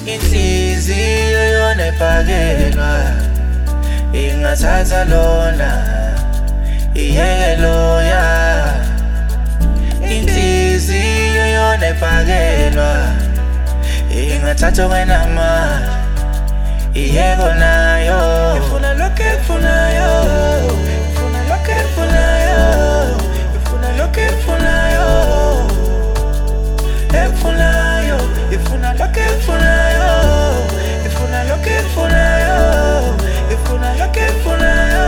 Inhliziyo yona iphakelwa, ingathatha lona iyeke loya. Inhliziyo yona iphakelwa, ingathatha wena mali iyeke nayo. Ifuna lokho ekufunayo, ifuna lokho ekufunayo, ifuna lokho ekufunayo, ekufunayo, ifuna lokho ekufunayo, ifuna lokho ekufunayo, ifuna lokho ekufunayo,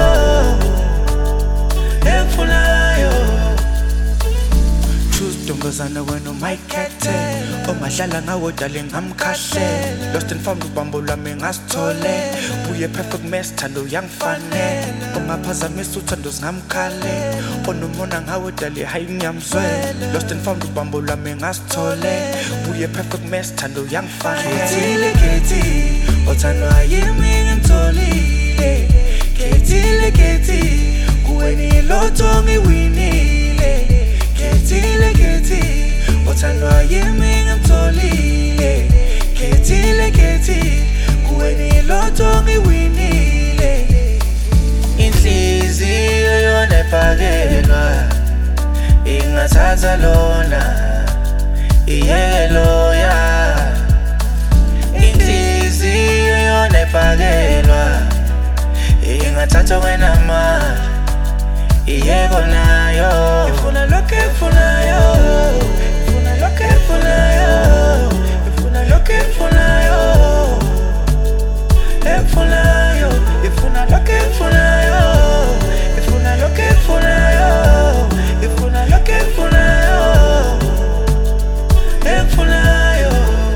ekufunayo. Choose ntombazana wena umayikhethe, ongadlala ngawo dale ngamkhahle. Lost and found ubambo lwami ngasithole, buye perfect mess thando yangifanele. Ungaphazamisa uthando zingamkhale, onomona ngawo dale hayi ngiyamzwela. Lost and found ubambo lwami ngasithole, buye perfect mess thando yangifanele. Khethile othandwa yimi ngimtholile, khethile kuwe niloto ngiwinile. Khethile othandwa yimi ngimtholile, khethile kuwe niloto ngiwinile. Inhliziyo yona iphakelwa, ingathatha lona iyeke loya. Inhliziyo yona iphakelwa, ingathatha wena mali iyeke nayo. Ifuna lokho ekufunayo, ifuna lokho ekufunayo, ifuna lokho ekufunayo, ekufunayo, ifuna lokho ekufunayo, ifuna lokho ekufunayo, ifuna lokho ekufunayo, ekufunayo.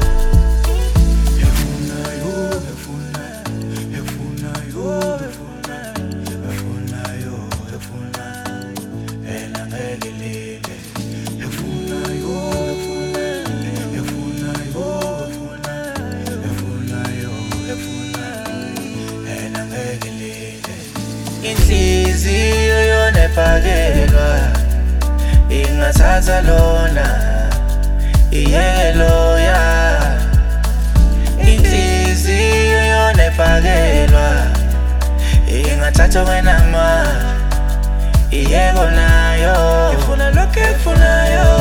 Inhliziyo yona iphakelwa, ingathatha lona iyeke loya. Inhliziyo yona iphakelwa, ingathatha wena mali iyeke nayo. Ifuna lokho ekufunayo,